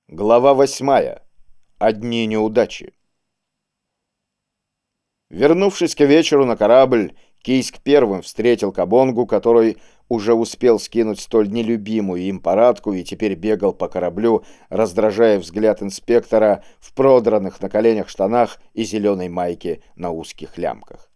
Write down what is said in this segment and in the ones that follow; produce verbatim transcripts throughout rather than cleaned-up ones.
Глава восьмая. Одни неудачи. Вернувшись к вечеру на корабль, Кийск первым встретил Кабонгу, который уже успел скинуть столь нелюбимую им парадку и теперь бегал по кораблю, раздражая взгляд инспектора в продранных на коленях штанах и зеленой майке на узких лямках.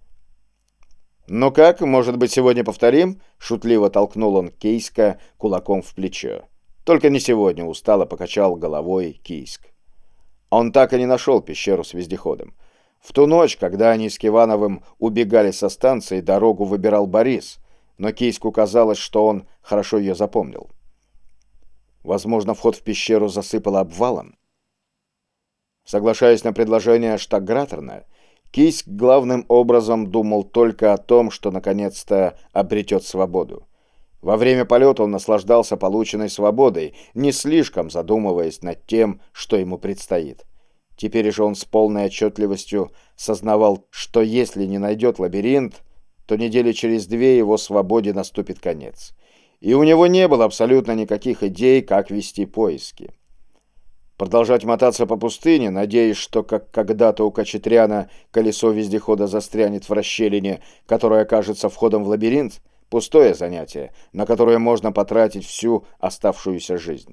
«Ну как, может быть, сегодня повторим?» — шутливо толкнул он Кийска кулаком в плечо. «Только не сегодня», — устало покачал головой Кийск. Он так и не нашел пещеру с вездеходом. В ту ночь, когда они с Кивановым убегали со станции, дорогу выбирал Борис, но Кийску казалось, что он хорошо ее запомнил. Возможно, вход в пещеру засыпало обвалом. Соглашаясь на предложение Штагратерна, Кийск главным образом думал только о том, что наконец-то обретет свободу. Во время полета он наслаждался полученной свободой, не слишком задумываясь над тем, что ему предстоит. Теперь же он с полной отчетливостью сознавал, что если не найдет лабиринт, то недели через две его свободе наступит конец. И у него не было абсолютно никаких идей, как вести поиски. Продолжать мотаться по пустыне, надеясь, что, как когда-то у Качетряна, колесо вездехода застрянет в расщелине, которая окажется входом в лабиринт, пустое занятие, на которое можно потратить всю оставшуюся жизнь.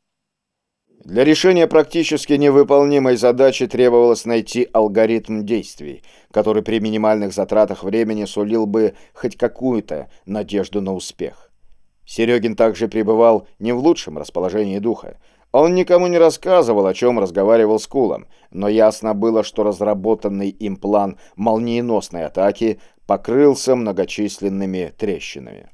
Для решения практически невыполнимой задачи требовалось найти алгоритм действий, который при минимальных затратах времени сулил бы хоть какую-то надежду на успех. Серегин также пребывал не в лучшем расположении духа. Он никому не рассказывал, о чем разговаривал с Кулом, но ясно было, что разработанный им план молниеносной атаки покрылся многочисленными трещинами.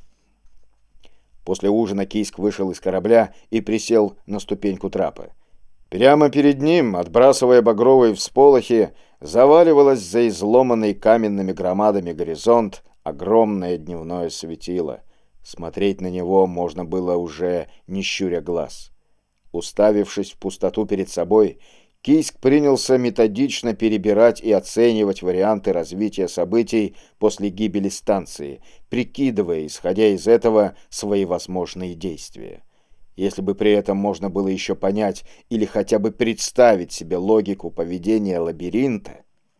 После ужина Кийск вышел из корабля и присел на ступеньку трапа. Прямо перед ним, отбрасывая багровые всполохи, заваливалось за изломанный каменными громадами горизонт огромное дневное светило. Смотреть на него можно было уже не щуря глаз. Уставившись в пустоту перед собой, Кийск принялся методично перебирать и оценивать варианты развития событий после гибели станции, прикидывая, исходя из этого, свои возможные действия. Если бы при этом можно было еще понять или хотя бы представить себе логику поведения лабиринта,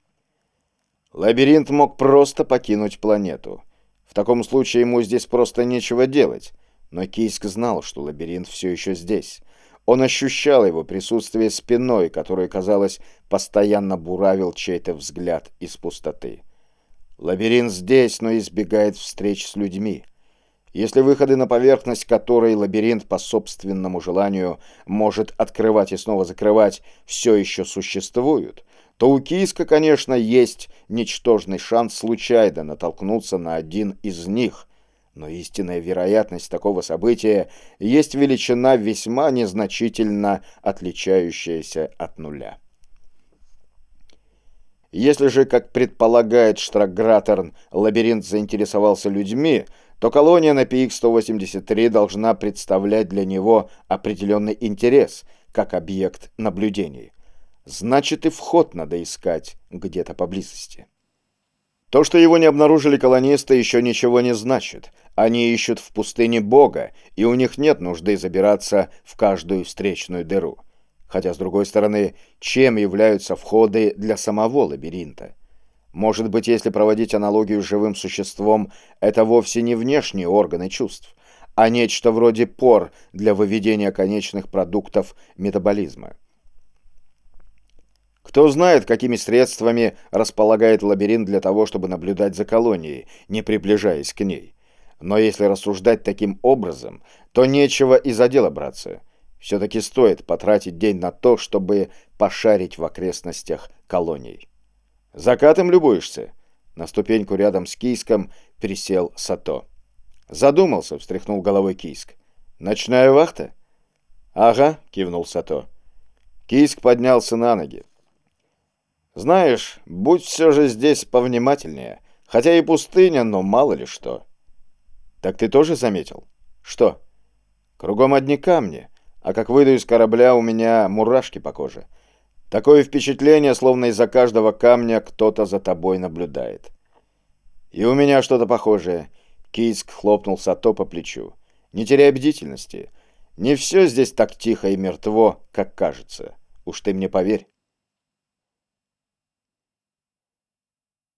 лабиринт мог просто покинуть планету. В таком случае ему здесь просто нечего делать, но Кийск знал, что лабиринт все еще здесь. Он ощущал его присутствие спиной, которое, казалось, постоянно буравил чей-то взгляд из пустоты. Лабиринт здесь, но избегает встреч с людьми. Если выходы на поверхность, которые лабиринт по собственному желанию может открывать и снова закрывать, все еще существуют, то у Кийска, конечно, есть ничтожный шанс случайно натолкнуться на один из них. Но истинная вероятность такого события есть величина, весьма незначительно отличающаяся от нуля. Если же, как предполагает Штагратерн, лабиринт заинтересовался людьми, то колония на пи икс сто восемьдесят три должна представлять для него определенный интерес, как объект наблюдений. Значит, и вход надо искать где-то поблизости. То, что его не обнаружили колонисты, еще ничего не значит. Они ищут в пустыне Бога, и у них нет нужды забираться в каждую встречную дыру. Хотя, с другой стороны, чем являются входы для самого лабиринта? Может быть, если проводить аналогию с живым существом, это вовсе не внешние органы чувств, а нечто вроде пор для выведения конечных продуктов метаболизма. Кто знает, какими средствами располагает лабиринт для того, чтобы наблюдать за колонией, не приближаясь к ней. Но если рассуждать таким образом, то нечего и за дело браться. Все-таки стоит потратить день на то, чтобы пошарить в окрестностях колоний. «Закатом любуешься?» На ступеньку рядом с Кийском присел Сато. «Задумался», — встряхнул головой Кийск. «Ночная вахта?» «Ага», — кивнул Сато. Кийск поднялся на ноги. «Знаешь, будь все же здесь повнимательнее. Хотя и пустыня, но мало ли что». «Так ты тоже заметил?» «Что?» «Кругом одни камни, а как выйду из корабля, у меня мурашки по коже. Такое впечатление, словно из-за каждого камня кто-то за тобой наблюдает». «И у меня что-то похожее». Кийск хлопнул Сато по плечу. «Не теряй бдительности. Не все здесь так тихо и мертво, как кажется. Уж ты мне поверь.